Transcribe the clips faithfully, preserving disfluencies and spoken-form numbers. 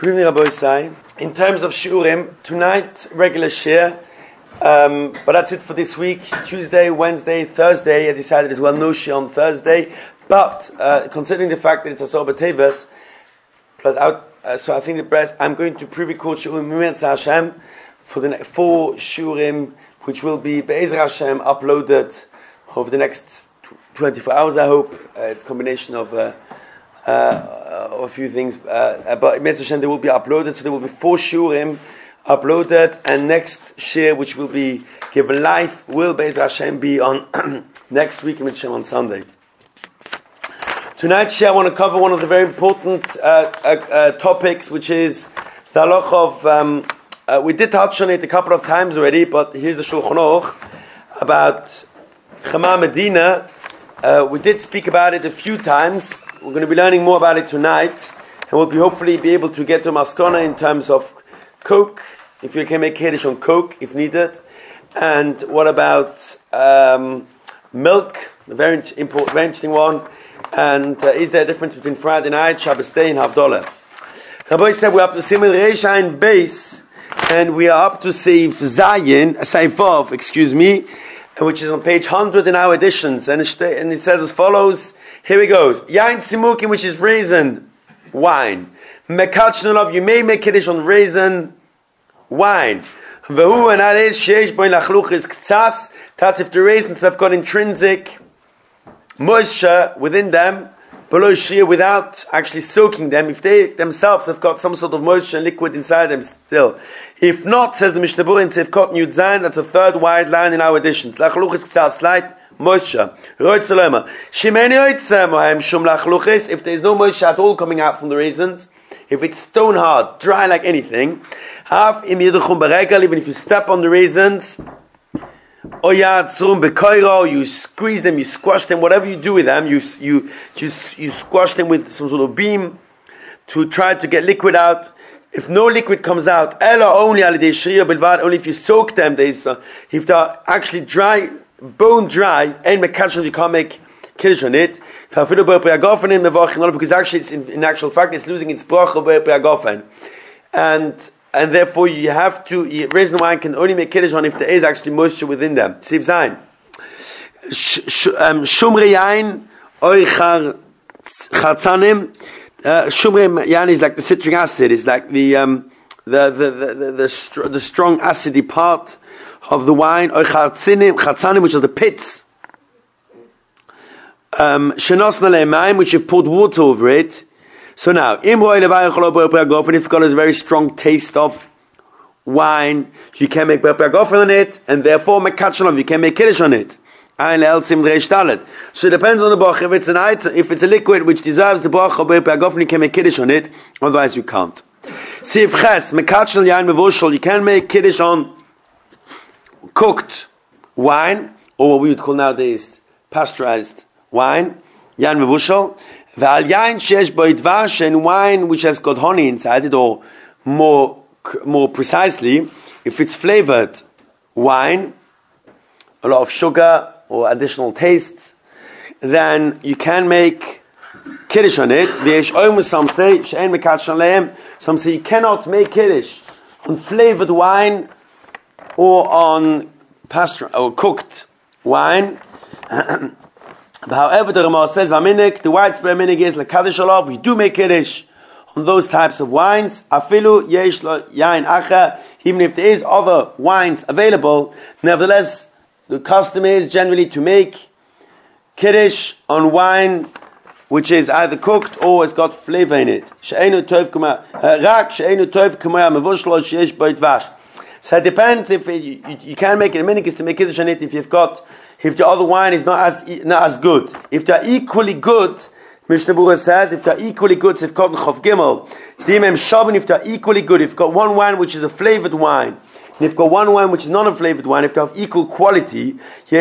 Good evening, Rabbi Isai. In terms of Shurim, tonight, regular share, um, but that's it for this week. Tuesday, Wednesday, Thursday, I decided as well no share on Thursday, but uh, considering the fact that it's a Sober Teves, but out, uh, so I think the best, I'm going to pre-record Shurim Mimetz Hashem for the ne- four Shurim, which will be Be'ezer Hashem uploaded over the next twenty-four hours, I hope. Uh, it's a combination of uh, uh, of a few things, uh, but Mimetz Hashem they will be uploaded, so there will be four Shurim uploaded, and next share, which will be given live, will Be'ezer Hashem be on next week, Mimetz Hashem on Sunday. Tonight's share, I want to cover one of the very important uh, uh, uh, topics, which is the halacha of, um, uh, we did touch on it a couple of times already, but here's the Shulchan Aruch about Chama Medina. Uh, we did speak about it a few times. We're going to be learning more about it tonight, and we'll be hopefully be able to get to Maskana in terms of Coke, if you can make Kiddush on Coke, if needed. And what about um, milk, a very important, very interesting one. And uh, is there a difference between Friday night, Shabbos day, and Havdalah? Rabbi said we're up to Siman Reish Ayin Beis, and we are up to Seif Zayin, Seif Vav, excuse me, which is on page one hundred in our editions, and it, and it says as follows. Here it goes. Yain Tzimukim, which is raisin, wine. Mekachnulov, you may make Kiddush on raisin, wine. Vehu, and that is Sheish Boin Lachluch is Ktsas, that's if the raisins have got intrinsic moisture within them, below shear, without actually soaking them, if they themselves have got some sort of moisture and liquid inside them still. If not, says the Mishnah Berurah in Tzivkot Yud Zayin, that's a third wide line in our editions. Lachluch is Ktsas, slight moisture. If there's no moisture at all coming out from the raisins, if it's stone hard, dry like anything, even if you step on the raisins, you squeeze them, you squash them, whatever you do with them, you you you, you squash them with some sort of beam to try to get liquid out. If no liquid comes out, only only if you soak them, there's, uh, if they're actually dry, bone dry, and you can't make Kiddush on it. Because actually, it's in, in actual fact, it's losing its bracha, and and therefore you have to, raisin wine can only make Kiddush on if there is actually moisture within them. Siv Zayin. Shumrei yain, oy chatzanim. Shumrei yain is like the citric acid, is like the, um, the, the, the, the, the, str- the strong acidy part of the wine. Oy chatzanim, chatzanim, which are the pits. Um, shenos nalei which you've poured water over it. So now, and if you've got a very strong taste of wine, you can make berperagofen on it, and therefore mekachanov, you can make kiddush on it. So it depends on the bracha. If it's an item, if it's a liquid which deserves the bracha berperagofen, you can make kiddush on it. Otherwise, you can't. Sif ches mekachanov yain mevushal, you can make kiddush on cooked wine, or what we would call nowadays pasteurized wine, yain mevushal. V'al yain sheyesh bo dvash, and wine which has got honey inside it, or more more precisely, if it's flavored wine, a lot of sugar or additional tastes, then you can make kiddush on it. V'yesh oimus, some say she'en mekachan lehem, some say you cannot make kiddush on flavored wine or on pasture or cooked wine. However, the Ramah says, the widespread minig is lekadish alav. We do make kiddush on those types of wines. Afilu yesh lo yain acha. Even if there is other wines available, nevertheless, the custom is generally to make kiddush on wine which is either cooked or has got flavor in it. She'enu tov kama rak she'enu tov kama mevush lo sheyesh bo dvash. So it depends if it, you, you can make it. The minig is to make kiddush on it if you've got. If the other wine is not as not as good, if they are equally good, Mishnah Berurah says, if they are equally good, if called Chav Gimel, Dimem Shabin, if they are equally good, if you've got one wine which is a flavored wine, and if you've got one wine which is not a flavored wine, if they have equal quality,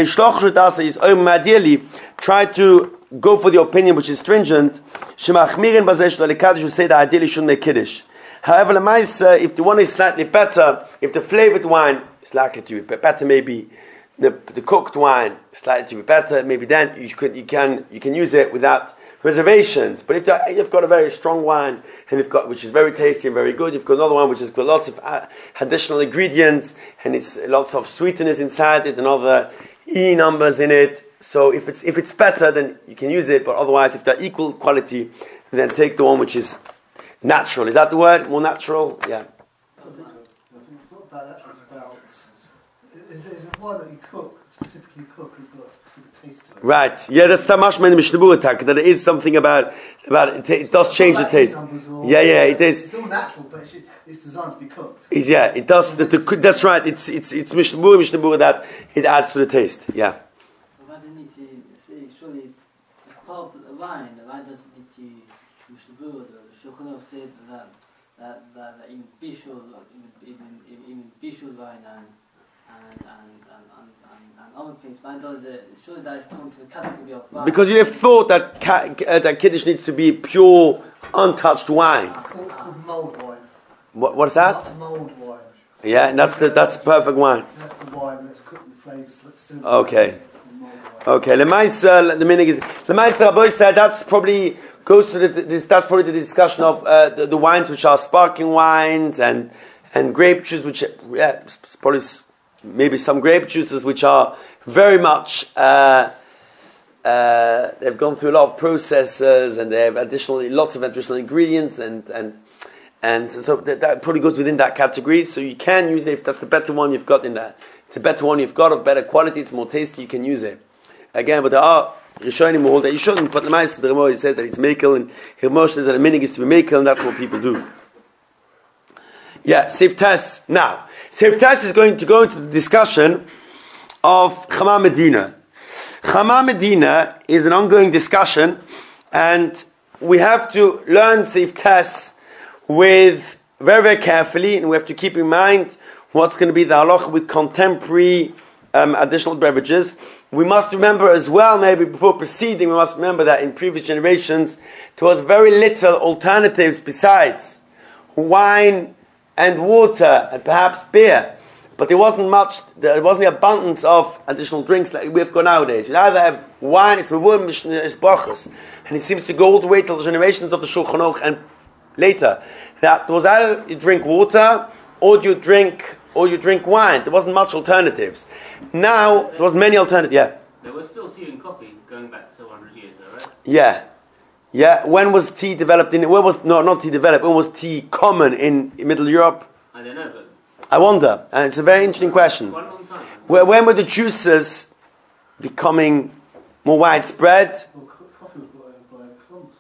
ideally try to go for the opinion which is stringent. Shemachmirin bazesh lekadish, who say that ideally shouldn't make kiddush. However, if the one is slightly better, if the flavored wine is likely to be better, maybe. The, the cooked wine slightly to be better. Maybe then you could you can you can use it without reservations. But if you've got a very strong wine, and you've got, which is very tasty and very good, you've got another one which has got lots of uh, additional ingredients, and it's lots of sweeteners inside it, and other E numbers in it. So if it's if it's better, then you can use it. But otherwise, if they're equal quality, then take the one which is natural. Is that the word? More natural? Yeah. It's not about natural, it's about... Is there, is there wine that you cook, specifically cook, has got a specific taste to it? Right. Yeah, that's the mashma in the Mishnah Berurah attack, that it is something about, about it, it does change the taste. Yeah, yeah, it is. It's all natural, but it's, it's designed to be cooked. It's, yeah, it does. The, the, that's right. It's it's it's Mishnah Berurah, Mishnah Berurah that it adds to the taste. Yeah. Why do you need to say, surely it's part of the wine, the wine doesn't need to, Mishnah Berurah, the Shulchan Aruch said that, that, that, that even Bishul, even, even, even Bishul wine and And, and, and, and, and other things, wine does it, surely that is come to the category of wine. Because you have thought that ca- uh, that Kiddush needs to be pure, untouched wine. It's called, it's called mulled wine. What, what's that? That's mulled wine. Yeah, and that's the that's perfect wine. That's the wine that's cooked with flavours. Let's see. Okay. Okay. Lemaisa, the meaning is Lemaisa Rabbi said that's probably goes to the this, that's probably the discussion of uh, the, the wines which are sparkling wines and and grape juice, which yeah, probably. Maybe some grape juices which are very much uh, uh, they've gone through a lot of processes and they have additionally lots of additional ingredients and and and so that, that probably goes within that category. So you can use it if that's the better one you've got in that. It's the better one you've got of better quality. It's more tasty. You can use it again. But there are Rishonim more that you shouldn't. But the Ma'aser the Ramah said that it's mekel and Hirmosh says that a minig is to be mekel and that's what people do. Yeah, Siftes now. Siftes is going to go into the discussion of Chama Medina. Chama Medina is an ongoing discussion, and we have to learn Siftes with very, very carefully, and we have to keep in mind what's going to be the halacha with contemporary um, additional beverages. We must remember as well, maybe before proceeding, we must remember that in previous generations there was very little alternatives besides wine and water, and perhaps beer. But there wasn't much, there wasn't the abundance of additional drinks like we've got nowadays. You either have wine, it's mevur, it's brachos, and it seems to go all the way till the generations of the Shulchan Aruch and later. That there was either you drink water, or you drink, or you drink wine. There wasn't much alternatives. Now, there was many alternatives, yeah. There was still tea and coffee going back several hundred years, though, right? Yeah. Yeah, when was tea developed in, when was, no, not tea developed, when was tea common in, in Middle Europe? I don't know, but... I wonder, and it's a very interesting question. One long time. Where, when were the juices becoming more widespread? Well, coffee was brought over by Columbus,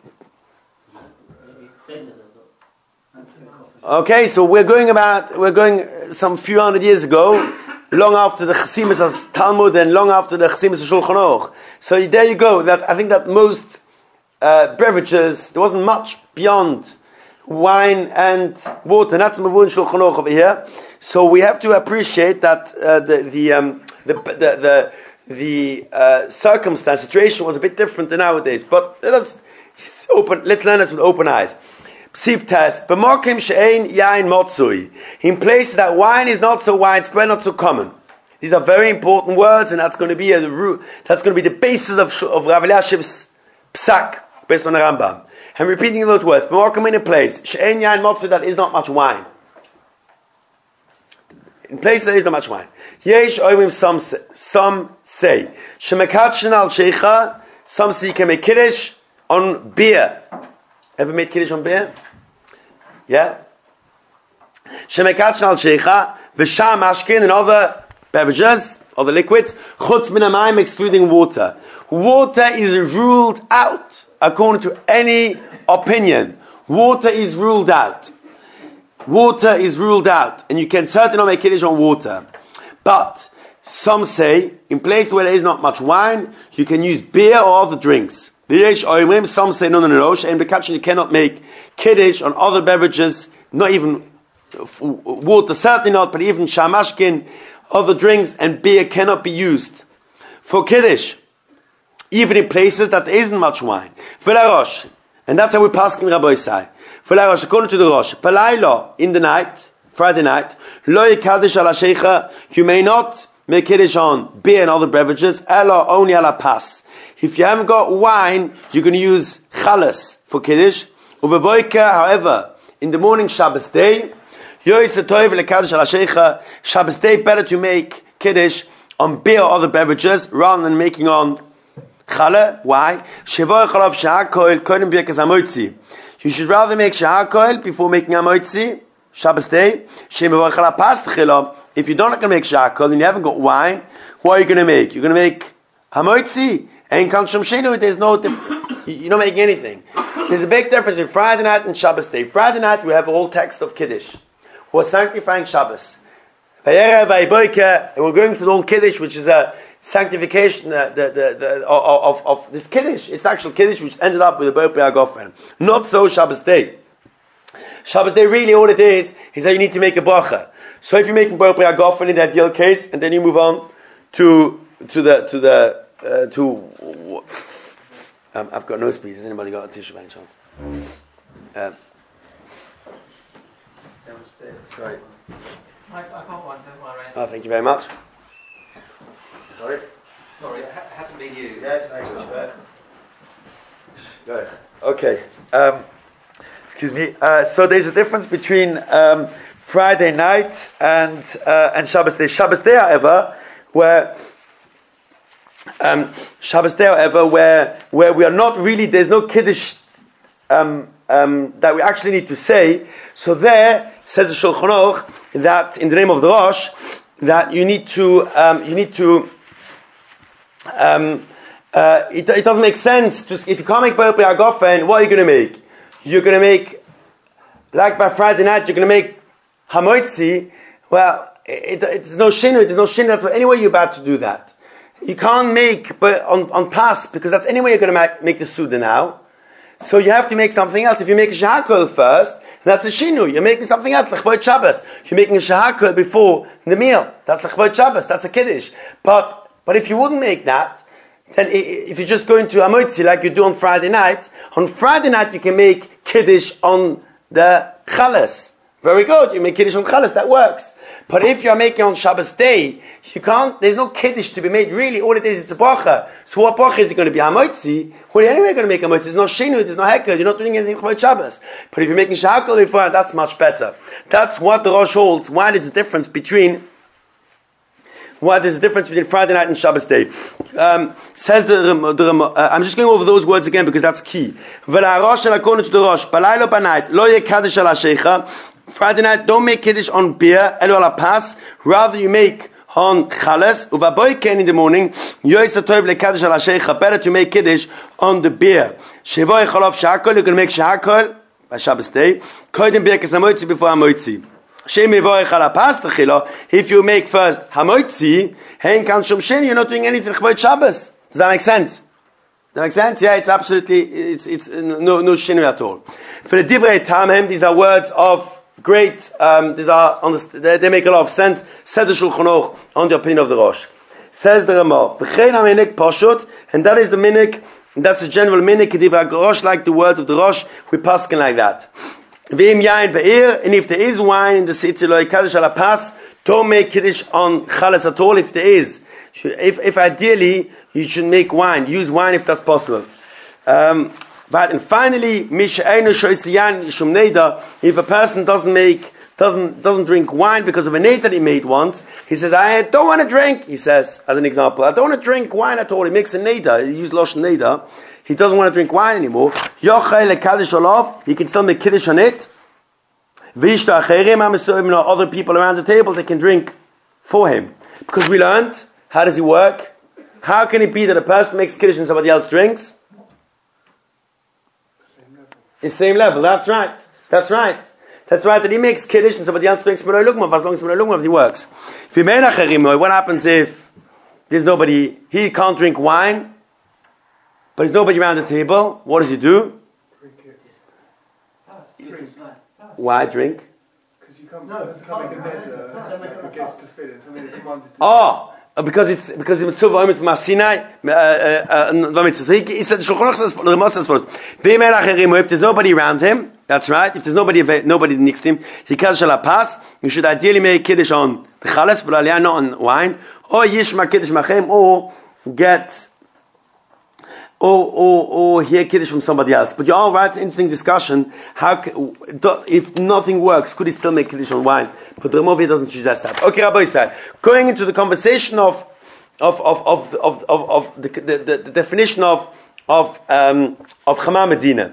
wasn't it? Okay, so we're going about, we're going some few hundred years ago, long after the Chasimus as Talmud and long after the Chasimus as Shulchan Aruch. So there you go, that, I think that most uh, beverages, there wasn't much beyond wine and water. That's Mavun Shulchan Aruch over here. So we have to appreciate that uh, the the um, the the the, the uh, circumstance situation was a bit different than nowadays. But let us open. Let's learn this with open eyes. Psiv test. B'mokim she'ein yain motzui. In places that wine is not so widespread, not so common. These are very important words, and that's going to be a, the root. That's going to be the basis of of Rav Eliashiv's psak based on the Rambam. I'm repeating those words. B'mokim in a place she'ein yain motzui, that is not much wine. In places there is not much wine. Yesh oimim, some say, some say shemekatchen al sheikha. Some say you can make kiddush on beer. Ever made kiddush on beer? Yeah. Shemekatchen al sheikha v'sham mashkin and other beverages, other liquids. Chutz min hamayim, excluding water. Water is ruled out according to any opinion. Water is ruled out. Water is ruled out, and you can certainly not make kiddush on water. But some say, in places where there is not much wine, you can use beer or other drinks. Some say no, no, no, no. And the you cannot make kiddush on other beverages, not even water, certainly not, but even shamashkin, other drinks, and beer cannot be used for kiddush, even in places that there isn't much wine. And that's how we pass in Rabbi Isai. According to the Rosh, Palaylo, in the night, Friday night, Lo yikadosh ala sheikha, you may not make kiddush on beer and other beverages, elo only ala pas. If you haven't got wine, you're going to use chalas for kiddush. Uveboika, however, in the morning Shabbos day, Shabbos day better to make kiddush on beer or other beverages rather than making on challah. Why? You should rather make shahakol before making hamotzi. Shabbos day. If you're not going to make shahakol and you haven't got wine, what are you going to make? You're going to make hamotzi. And there's no, diff- you're not making anything. There's a big difference between Friday night and Shabbos day. Friday night we have a whole text of Kiddush. We're sanctifying Shabbos. And we're going through the whole Kiddush, which is a sanctification uh, the, the, the, of, of, of this Kiddush. It's actual Kiddush which ended up with the Bor Pri HaGofen. Not so Shabbos day. Shabbos day really all it is, is that you need to make a bracha. So if you're making Bor Pri HaGofen in the ideal case, and then you move on to, to the, to the, Uh, to um, I've got no speed. Has anybody got a tissue by any chance? Um, sorry. I, I can't one. Don't worry. Oh, thank you very much. Sorry. Sorry, it ha- hasn't been you. Yes, I got Go ahead. Okay. Um, excuse me. Uh, so there's a difference between um, Friday night and uh, and Shabbos day. Shabbos day, however, where Um, Shabbos day, however, where where we are not really, there's no kiddush um, um, that we actually need to say. So there says the Shulchan Aruch that in the name of the Rosh that you need to um, you need to um, uh, it, it doesn't make sense to, if you can't make Bor Pri HaGofen, what are you going to make? You're going to make, like by Friday night, you're going to make hamotzi. Well, it, it, it's no shinu. There's no shinu. That's any way you're about to do that. You can't make but on, on pass, because that's any way you're going to make, make the Suda now. So you have to make something else. If you make a shahakol first, that's a shinu. You're making something else, l'chvod Shabbos. You're making a shahakol before the meal. That's l'chvod Shabbos. That's a kiddush. But but if you wouldn't make that, then if you're just going to hamotzi like you do on Friday night, on Friday night you can make kiddush on the chalas. Very good. You make kiddush on chalas. That works. But if you're making on Shabbos day, you can't, there's no kiddush to be made. Really, all it is, it's a bracha. So what bracha is it going to be? Hamotzi? Well, you're anyway going to make hamotzi. There's no shinu, there's no hekel. You're not doing anything for Shabbos. But if you're making shahakol before, that's much better. That's what the Rosh holds. Why there's a difference between, why there's a difference between Friday night and Shabbos day. Um, says the, the uh, I'm just going over those words again because that's key. According to the Rosh, balaylo banayt, lo yeh kaddish al ha-sheikha. Friday night, don't make kiddush on beer, elu ala pas. Rather, you make on chalas. Uvaboyken in the morning, yoysa tov le kaddish ala sheikha. Better to make kiddush on the beer. Shevoy chalav shakol. You can make shakol by Shabbos day. Koydem beer kesamotzi before hamotzi. Shemevoy chala pas techila. If you make first hamotzi, hein kan shom shen. You're not doing anything chvod Shabbos. Does that make sense? Does that make sense? Yeah, it's absolutely, it's it's no no shinu at all. For the divrei tamim, these are words of great, um, these are, they, they make a lot of sense. Says the Shulchan Aruch on the opinion of the Rosh. Says the Ramah, B'chein ha-minik poshut, and that is the minik, that's the general minik, Kedivra Rosh, like the words of the Rosh, we paskin like that. V'im yain be'ir, and if there is wine in the city, lo yikadosh ala pas, don't make kiddush on chalas at all if there is. If, if ideally, you should make wine, use wine if that's possible. Um, But and finally, if a person doesn't make, doesn't doesn't drink wine because of a neder that he made once, he says, I don't want to drink, he says, as an example, I don't want to drink wine at all. He makes a neder, he uses lashon neder, he doesn't want to drink wine anymore. He can still make kiddush on it. Other people around the table, they can drink for him. Because we learned, how does it work? How can it be that a person makes kiddush and somebody else drinks? The same level, that's right. That's right. That's right, that he makes kiddush and somebody else drinks Menoi Lugmav, as long as Menoi Lugmav, he works. What happens if there's nobody, he can't drink wine, but there's nobody around the table? What does he do? Drink it. Drink. Why drink? Because you can't, no, you can't make a neder against the feeling. Something that commanded to. Oh! Because it's because it's so vomit from Sinai. Vomit. So he, he said, "Shulchan Aruch says the Rama says first. If there's nobody around him, that's right. If there's nobody nobody next to him, he can't shall pass. You should ideally make kiddush on the chalas, but not on wine, or yishma kiddush machem, or get or, or, or hear Kiddush from somebody else. But you're all right, interesting discussion. How, if nothing works, could he still make Kiddush on wine? But the Ramovi doesn't suggest that. Okay, Rabbi Yisrael, going into the conversation of, of, of, of, of, of, of the, the, the, the definition of, of, um, of Chama Medina.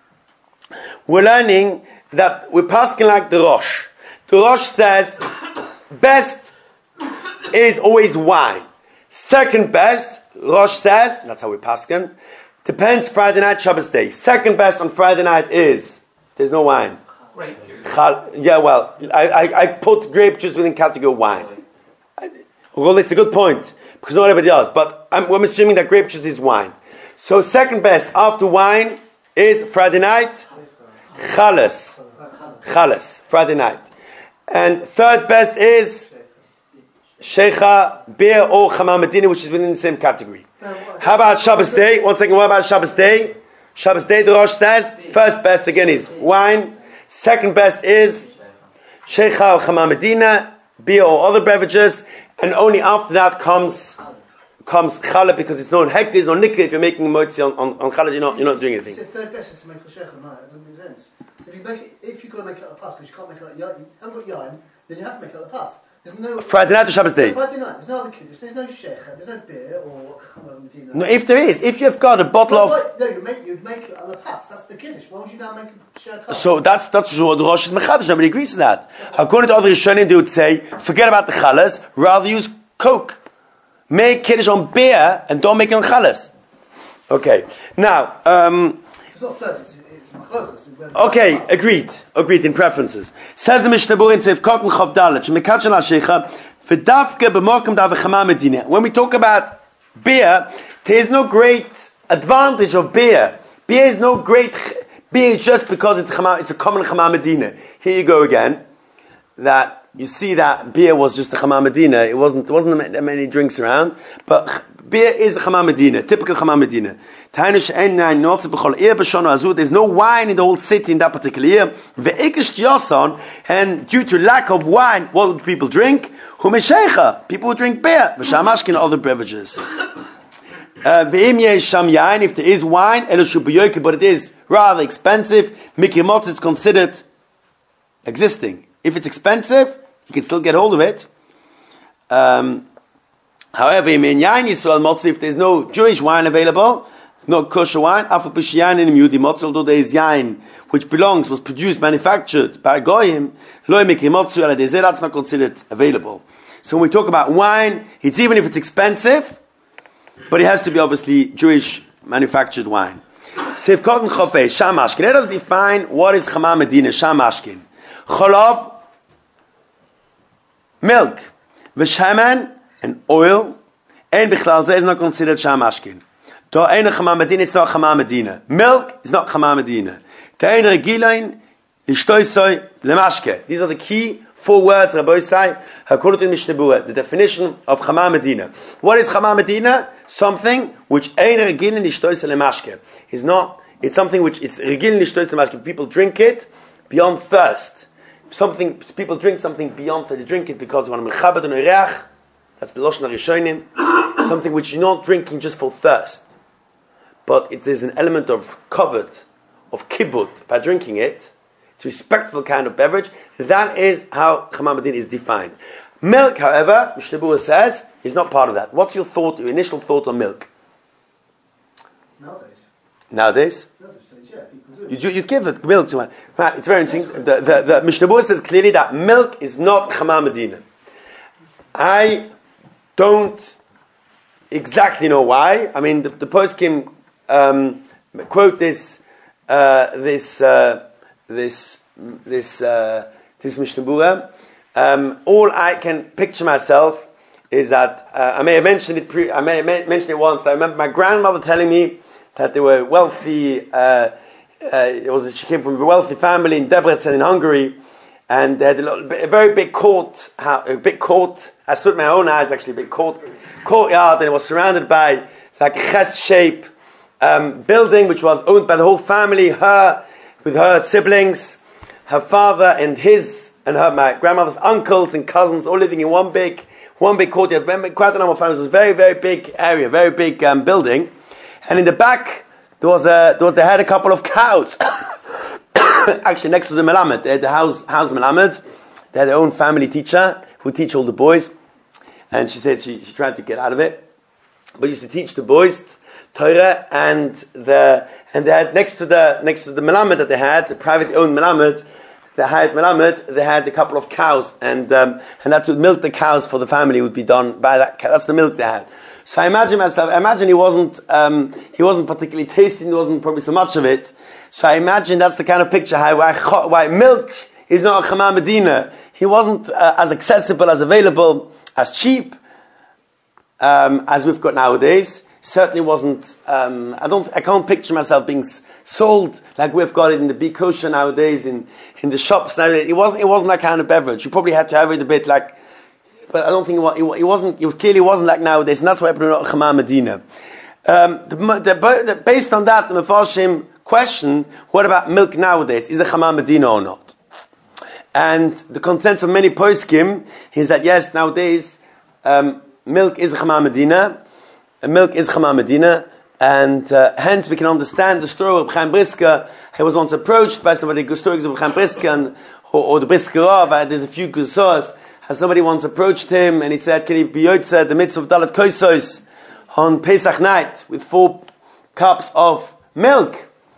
We're learning that we're passing like the Rosh. The Rosh says, best is always wine. Second best, Rosh says, that's how we paskin, depends Friday night, Shabbos day. Second best on Friday night is, there's no wine. Grape juice. Chal, yeah, well, I, I, I put grape juice within category of wine. I, well, it's a good point, because not everybody does, but I'm, I'm assuming that grape juice is wine. So second best after wine is Friday night, Chalas. Chalas, Friday night. And third best is Sheikha, beer, or Chama Medina, which is within the same category. How about Shabbos day? One second, what about Shabbos day? Shabbos day, the Rosh says, first best again is wine. Second best is Sheikha or Chama Medina, beer or other beverages. And only after that comes comes Challah, because it's no Hekti, it's no Nikah. If you're making a motzi on, on, on Challah, you're not, you're not doing anything. So third best is to make a Sheikha night, it doesn't make sense. If you make it, if you've got to make it a pass, because you can't make it like yain, you haven't got yain, then you have to make it a pass. There's no Friday night or Shabbos day? Friday night. There's no other kiddush. There's no sheikha. There's no beer or Chama Medina. No, if there is, if you've got a bottle no, of, why- no, you make you'd make it a pass. That's the kiddush. Why would you now make a sheikha? so that's that's what the Rosh is mechadish. Nobody agrees to that. According to other Rishonim, they would say, forget about the chalas, rather use Coke. Make kiddush on beer and don't make it on chalas. Okay. Now, um, It's not thirty. It's, it's machlokas. okay, agreed, agreed in preferences. Says the Mishnah Berurah in Seif Kotten Chav Dalet, Shemekatshel HaSheicha, V'dafke b'mokum da v'chama Medina. When we talk about beer, there is no great advantage of beer. Beer is no great, beer is just because it's a, chama, it's a common Chama Medina. Here you go again. That, you see that beer was just a Chama Medina. It wasn't, there wasn't that many drinks around. But beer is a Chama Medina, typical Chama Medina. There's no wine in the whole city in that particular year. And due to lack of wine, what would people drink? People would drink beer. And other beverages. Uh, if there is wine, but it is rather expensive, Mikimot is considered existing. If it's expensive, you can still get hold of it. Um, however, if there's no Jewish wine available, no kosher wine, although there is yain, which belongs, was produced, manufactured by Goyim, that's not considered available. So when we talk about wine, it's even if it's expensive, but it has to be obviously Jewish manufactured wine. Seif Kotten Chofei, Shamashkin. Let us define what is Chama Medina, Shamashkin. Cholav, milk, v'shemen, and oil, and bichlal zeh is not considered Shamashkin. To ein Chama Medina, it's not Chama Medina. Milk is not Chama Medina. To ein regilain, lishtoisoi, lemashke. These are the key four words, Rabbi Yisai, according to Mishnah Berurah, the definition of Chama Medina. What is Chama Medina? Something which ein regilain, lishtoisoi, lemashke. Is not, it's something which is regilain, lishtoisoi, lemashke. People drink it beyond thirst. Something, people drink something beyond thirst. They drink it because of a mechabed and oreach. That's the Lashon HaRishonim. Something which you're not drinking just for thirst. But it is an element of kavod, of kibbut, by drinking it. It's a respectful kind of beverage. That is how Chama Medina is defined. Milk, however, Mishnah Berurah says, is not part of that. What's your thought, your initial thought on milk? Nowadays. Nowadays? Nowadays, yeah, people do. You'd, you'd give it milk to one. Right, it's very interesting. The, the, the Mishnah Berurah says clearly that milk is not Chama Medina. I don't exactly know why. I mean, the, the poskim um, quote this, uh, this, uh, this, this, uh, this Mishnah Berurah. Um, all I can picture myself is that uh, I may have mentioned it. Pre- I may have mentioned it once. I remember my grandmother telling me that they were wealthy. Uh, uh, it was she came from a wealthy family in Debrecen in Hungary, and they had a, little, a very big court. A big court. I saw it with my own eyes, actually, a big court courtyard, and it was surrounded by like a ches shape um, building, which was owned by the whole family. Her with her siblings, her father and his and her my grandmother's uncles and cousins, all living in one big one big courtyard. Quite a number of families. It was a very very big area, very big um, building. And in the back, there was a, there was, they had a couple of cows. Actually, next to the Melamed, they had the house, house Melamed. They had their own family teacher who teach all the boys. And she said she, she tried to get out of it. But used to teach the boys Torah, and the, and they had next to the, next to the Melamed that they had, the privately owned Melamed, the hired Melamed, they had a couple of cows, and um, and that's what milk the cows for the family would be done by that cow. That's the milk they had. So I imagine myself, I imagine he wasn't, um, he wasn't particularly tasty, there wasn't probably so much of it. So I imagine that's the kind of picture how, why, why milk is not a Chama Medina. He wasn't uh, as accessible, as available, as cheap, um, as we've got nowadays. Certainly wasn't, um, I don't, I can't picture myself being s- sold like we've got it in the big kosher nowadays, in, in the shops nowadays. It wasn't, it wasn't that kind of beverage. You probably had to have it a bit like, but I don't think it was, it wasn't, it was clearly wasn't like nowadays, and that's why people are not Chama Medina. Um, the, the, the, based on that, the Mefarshim question, what about milk nowadays? Is it Chama Medina or not? And the consensus of many poskim is that yes, nowadays, um, milk is Chama Medina, and milk is Chama Medina, and uh, hence we can understand the story of Chaim Brisker. He was once approached by somebody, the stories of Chaim Brisker, and, or, or the Brisker Rav, uh, there's a few gusos, as somebody once approached him, and he said, can he be yotze the mitzvah of Dalet Kosos on Pesach night, with four cups of milk?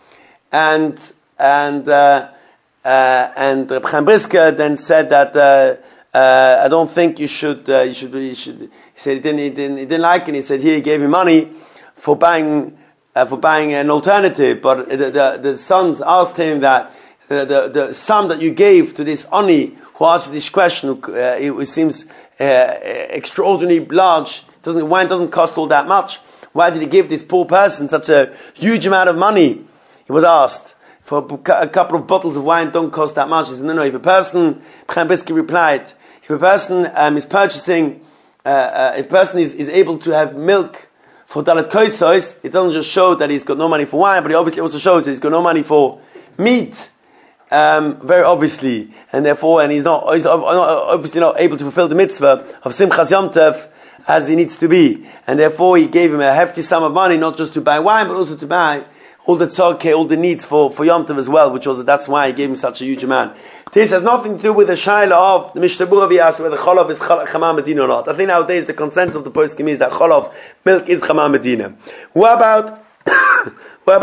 And, and, uh, uh, and Reb Chaim Brisker then said that, uh, uh, I don't think you should, uh, you should, you should, he said he didn't, he didn't, he didn't like it, and he said here he gave him money for buying, uh, for buying an alternative, but the, the, the sons asked him that, the, the, the sum that you gave to this Oni, who asked this question, uh, it, it seems, uh, extraordinarily large, doesn't, wine doesn't cost all that much, why did he give this poor person such a huge amount of money? He was asked, for a couple of bottles of wine don't cost that much. He said, no, no, if a person, Chaim Brisker replied, if a person um, is purchasing, uh, uh, if a person is, is able to have milk for Dalet Kosos, it doesn't just show that he's got no money for wine, but it obviously also shows that he's got no money for meat, um, very obviously, and therefore, and he's not, he's obviously not able to fulfill the mitzvah of Simchas Yom Tov as he needs to be, and therefore he gave him a hefty sum of money, not just to buy wine, but also to buy all the tzorke, all the needs for, for Yom Tov as well, which was, that's why he gave him such a huge amount. This has nothing to do with the shaila of the Mishnah Berurah V'Yas, whether Cholov is Chama Medina or not. I think nowadays the consensus of the poskim is that Cholov, milk is Chama Medina. What about, what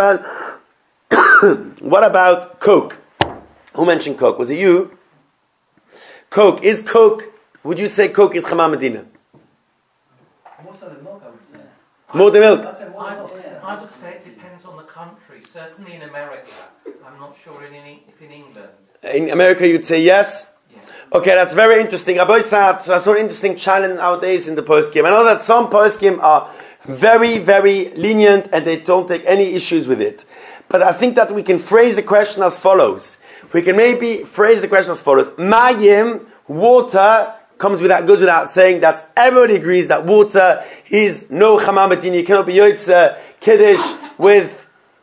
about, what about Coke? Who mentioned Coke? Was it you? Coke, is Coke, would you say Coke is Chama Medina? More so than milk, I would say. More than milk? I'd say more I, than milk, yeah. I would say it depends on the country. Certainly in America. I'm not sure in any, if in England. In America you'd say yes? Yes. Okay, that's very interesting. Rabbi Saab, so that's an interesting challenge nowadays in the poskim. I know that some poskim are very, very lenient and they don't take any issues with it. But I think that we can phrase the question as follows. We can maybe phrase the question as follows. Mayim, water, comes without, goes without saying that everybody agrees that water is no Chama Medina. You cannot be yotze kiddush with,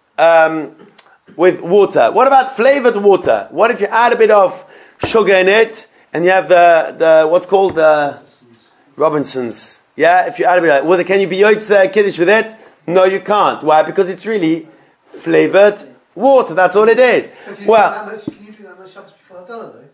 um, with water. What about flavored water? What if you add a bit of sugar in it and you have the, the what's called the Robinsons? Yeah, if you add a bit of water, can you be yotze kiddush with it? No, you can't. Why? Because it's really flavored water. That's all it is. So can you Well, drink that much, can you drink that much Shabbos before Havdalah though?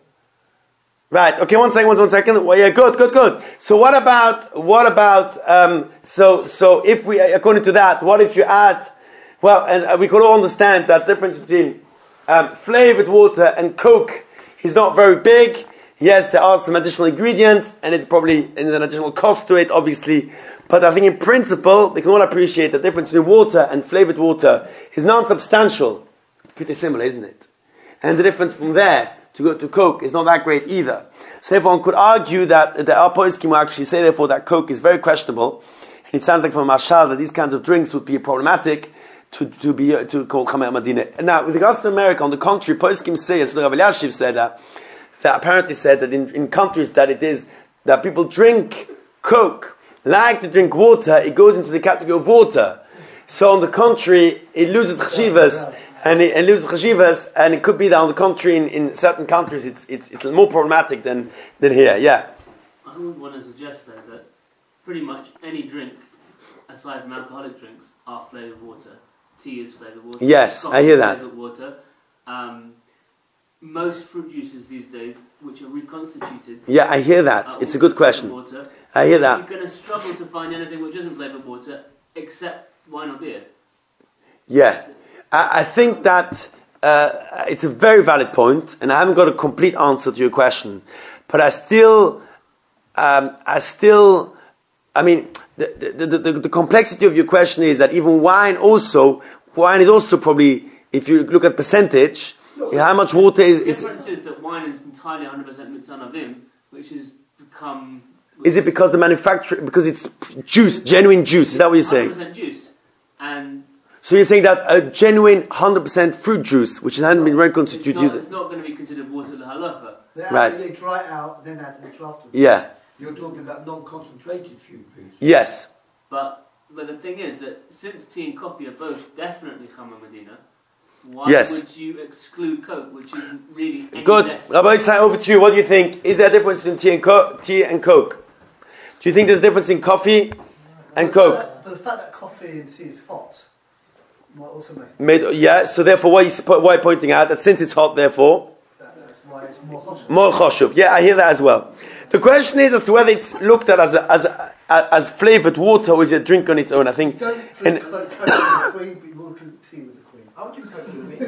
right. Okay. One second. One, one second. Well, yeah. Good. Good. Good. So what about what about um, so so if we according to that, what if you add? Well, and we could all understand that difference between um, flavored water and Coke is not very big. Yes, there are some additional ingredients, and it's probably there's an additional cost to it, obviously. But I think in principle, we can all appreciate the difference between water and flavored water is non-substantial. It's pretty similar, isn't it? And the difference from there to go to Coke is not that great either. So everyone could argue that the poskim will actually say therefore that Coke is very questionable, and it sounds like from Mashal that these kinds of drinks would be problematic to to be to call Chama Medina. Now, with regards to America, on the contrary, poskim say, as Rav Eliashiv said that, that apparently said that in, in countries that it is that people drink Coke like to drink water, it goes into the category of water. So on the contrary, it loses chashivas. And it, it loses chashivas, and it could be that on the contrary, in, in certain countries, it's it's it's more problematic than than here. Yeah. I would want to suggest though that pretty much any drink, aside from alcoholic drinks, are flavoured water. Tea is flavoured water. Yes, coffee I hear is that. flavoured water. Um, most fruit juices these days, which are reconstituted, Yeah, I hear that. are It's a also good question. flavoured water. I hear that. You're going to struggle to find anything which isn't flavoured water except wine or beer. Yeah. I, I think that uh, it's a very valid point, and I haven't got a complete answer to your question. But I still, um, I still, I mean, the, the, the, the, the complexity of your question is that even wine also, wine is also probably, if you look at percentage, how much water is... The It's, difference is that wine is entirely one hundred percent mitzanavim, which has become... is it because the manufacturer, because it's juice, genuine juice, is that what you're saying? one hundred percent juice. And So you're saying that a genuine one hundred percent fruit juice, which hasn't been it's reconstituted... not, it's not going to be considered water the halacha. They, Right. they dry it out, then add the water afterwards. Yeah. You're talking about non-concentrated fuel juice. Yes. But but the thing is that since tea and coffee are both definitely Chama Medina, why Yes. would you exclude Coke, which is really any Good. less- Rabbi Isai, over to you. What do you think? Is there a difference between tea and, co- tea and Coke? Do you think there's a difference in coffee and But the Coke? fact that- But the fact that coffee and tea is hot might also make Made, yeah, so therefore what you what are you pointing out? That since it's hot, therefore, that, that's why it's more hot. more choshuv. Yeah, I hear that as well. The question is as to whether it's looked at as a, as a, as flavored water or is it a drink on its own. I You think. don't And, drink Coke with the Queen, but you will drink tea with the Queen. I would do Coke with me.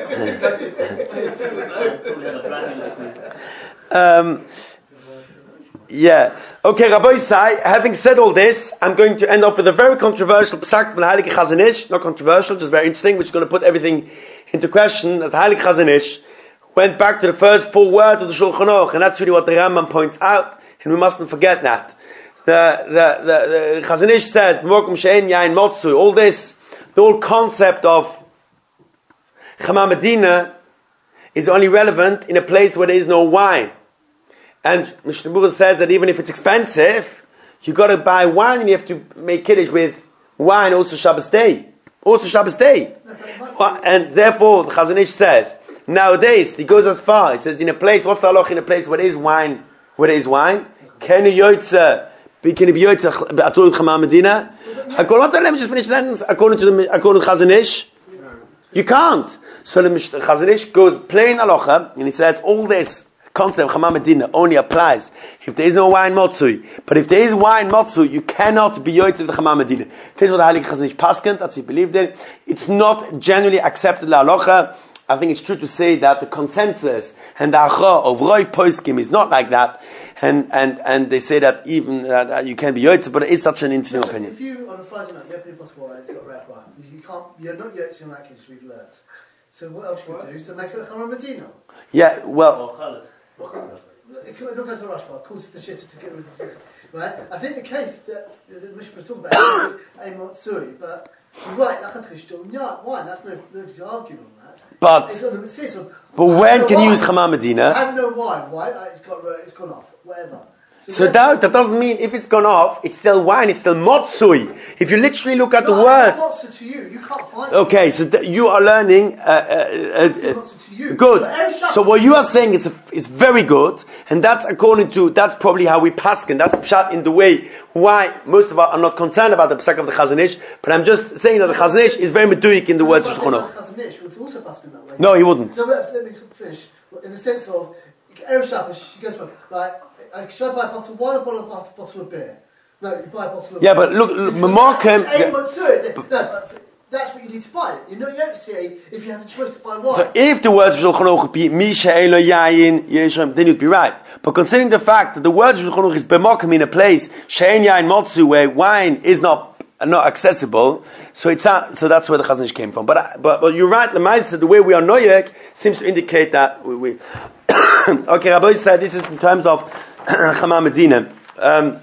Probably have a brand new liquid. um, yeah. Okay, Rabbi Isai, having said all this, I'm going to end off with a very controversial psak from the Heilige Chazon Ish. Not controversial, just very interesting, which is going to put everything into question. As the Heilige Chazon Ish went back to the first four words of the Shulchan Aruch, and that's really what the Rambam points out, and we mustn't forget that. The, the, the, the Chazon Ish says, "B'mokum she'en yain motzu," all this, the whole concept of Chama Medina is only relevant in a place where there is no wine. And Mishnah Berurah says that even if it's expensive, you got to buy wine and you have to make kiddush with wine also Shabbos day. Also Shabbos day. And therefore, the Chazon Ish says, nowadays, he goes as far, he says, in a place, what's the halach in a place where there is wine, where there is wine? Can you yotze, can you be yotze, atul Chama Medina? According, let me just finish the sentence. According to the, according to Chazon Ish, you can't. So the Chazon Ish goes plain halacha, and he says, all this concept of Chama Medina only applies if there is no wine motzui. But if there is wine motzui, you cannot be yotze of the Chama Medina. This is what the Heilige Chazon Ish paskent, that's he believed in. It's not generally accepted la halacha. I think it's true to say that the consensus and the acha of Roiv Poskim is not like that. And, and, and they say that even uh, that you can be yotze, but it is such an interesting So opinion. if you, on a Friday night, you open a bottle of wine, it's got red wine, you can't, you're not yet in that case, we've learnt. So what else you could do? So make it a Chama Medina. Yeah, well, Or colours. It could- don't go to the rush bar, cause the shitter to get rid of the right? I think the case that the Mishnah was talking about is a Matsuri, but you're right, wine, that's no, no easy argument on that. But- It's on the, it's on, but I when have can no you use wine. Chama I Medina? have no wine, why? Uh, It's got, it's gone off, whatever. So then- that, that doesn't mean if it's gone off, it's still wine, it's still motsui. If you literally look at the No, words. What's it to you? You can't find Okay, so th- you are learning. Uh, uh, uh, What's it to you? uh, good. But every shop- So what you are saying is is very good, and that's according to that's probably how we paskin. That's pshat in the way why most of us are not concerned about the psak of the Chazon Ish. But I'm just saying that the Chazon Ish is very meduik in the words of Shulchan Aruch. Chazon Ish would also pass in that way. No, he wouldn't. So let, let me finish. In the sense of, Erev Shabbos, you go to like, uh, should I buy a bottle of wine or a bottle, bottle of beer? No, you buy a bottle of Yeah, but look, look Because Memarkim- that's aim at it. No, but that's what you need to buy. You know, you don't say if you have the choice to buy wine. So if the words of Shulchan Aruch would be Mi she'elo yayin yeshem, then you'd be right. But considering the fact that the words of Shulchan Aruch is b'makom in a place she'en yayin motzu where wine is not not accessible, so it's not, so that's where the Chazon Ish came from. But but but you're right. The Ma'aseh, the way we are noyek seems to indicate that we. we okay, Rabbi said this is in terms of Chama Medina. Um,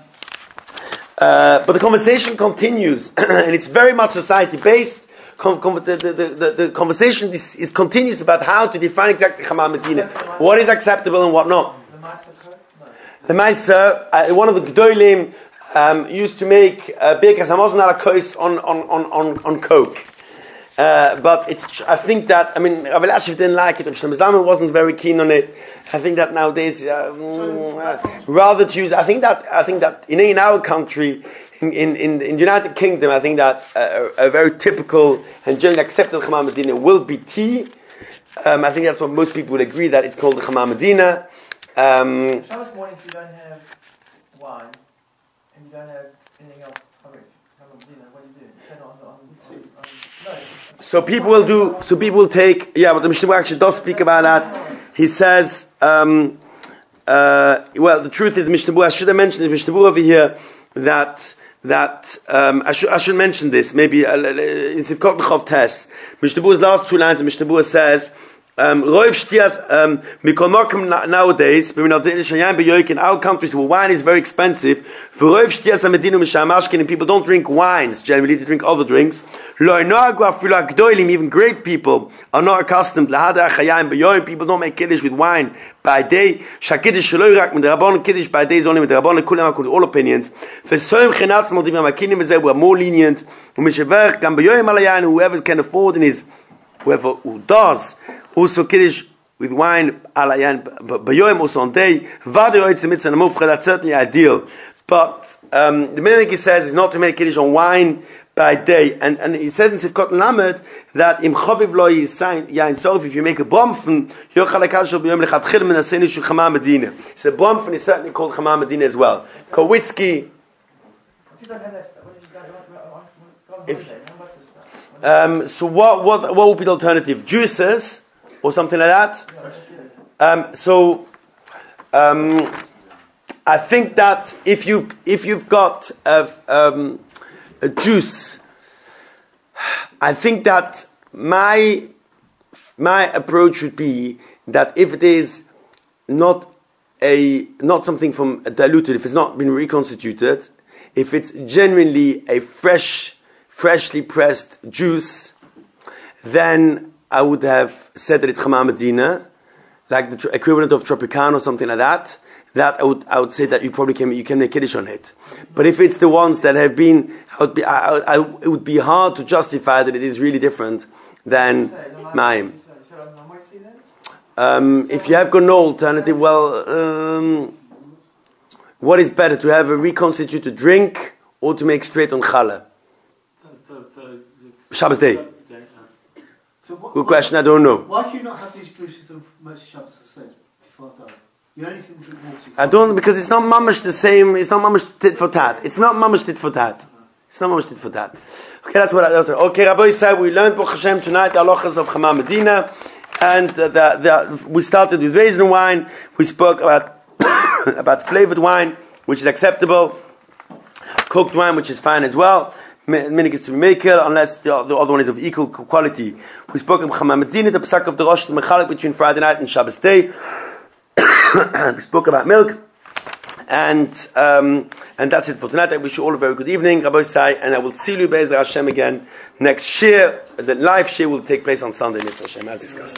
uh, but the conversation continues, and it's very much society based. Con- con- the, the, the, the conversation is, is continuous about how to define exactly Chama Medina, what is acceptable and what not. The Master Coke? No. The Meister, uh, one of the Gedolim, um, used to make uh, Birkas Hamazon ala Kos on on on on on Coke. Uh, but it's, I think that, I mean, Rabbi Lashiv didn't like it, Rabbi Shlomo Zalman wasn't very keen on it. I think that nowadays, uh, mm, uh, rather to use, I think that, I think that in, in our country, in, in, in, in the United Kingdom, I think that a, a very typical and generally accepted Chama Medina will be tea. Um, I think that's what most people would agree, that it's called the Chama Medina. Um, Shabbos morning, if you don't have wine and you don't have anything else, Chama Medina, what do you do? You say on, on, on, on, no. so people will do, so people will take, yeah, but the Mishnah actually does speak about that. He says, um, uh, well, the truth is, Mishnah, I should have mentioned this, Mishnah over here, that that um, I should I should mention this maybe uh, in Sivkot Nechov Tes. Mishnah Berurah's last two lines, Mishnah Berurah says, um, um, nowadays, in our countries where wine is very expensive, and people don't drink wines, generally they drink other drinks. Even great people are not accustomed. People don't make kiddush with wine by day. Kiddush by day is only with the Rabbanon, all opinions. We're more lenient. Whoever can afford in his, whoever who does, also kiddush with wine, also on day. That's certainly ideal. But um, the main thing he says is not to make kiddush on wine by day, and and he says in Sivkot Lamed that im chaviv lo yisayin yain sof, if you make a bomfen, yochal akashel b'yom lechatchil min aseni shu Chama Medina. So bomfen is certainly called Chama Medina as well. Called whiskey. If, um, so what what what would be the alternative? Juices or something like that. Um, so um, I think that if you if you've got a um, a juice, I think that my my approach would be that if it is not a not something from a diluted, if it's not been reconstituted, if it's genuinely a fresh, freshly pressed juice, then I would have said that it's Chama Medina, like the tr- equivalent of Tropicana or something like that. That I would I would say that you probably can you can make kiddush on it. But if it's the ones that have been, I would be I, I, it would be hard to justify that it is really different than Maim. Um, if you have got no alternative, well, um, what is better, to have a reconstituted drink or to make straight on challah? Shabbos day. So what, Good question. I don't know. Why do you not have these juices of Moshe Shabbos said before that? You only can drink water. I don't, because it's not mamash the same. It's not mamash tit for tat. It's not mamash tit for tat. It's not mamash tit for tat. Okay, that's what I. That's what, okay, Rabbi said we learned Baruch Hashem tonight the halachas of Chama Medina, and the, the, the, we started with raisin wine. We spoke about about flavored wine, which is acceptable. Cooked wine, which is fine as well. Minig is to be maker, unless the, the other one is of equal quality. We spoke of Chama Medina, the Pesach of the Rosh, the Mechalik between Friday night and Shabbos day. We spoke about milk, and um, and that's it for tonight. I wish you all a very good evening, Rabbi Sai, and I will see you Be'ezras Hashem again next shir. The live shir will take place on Sunday, Mitzvah Hashem, as discussed.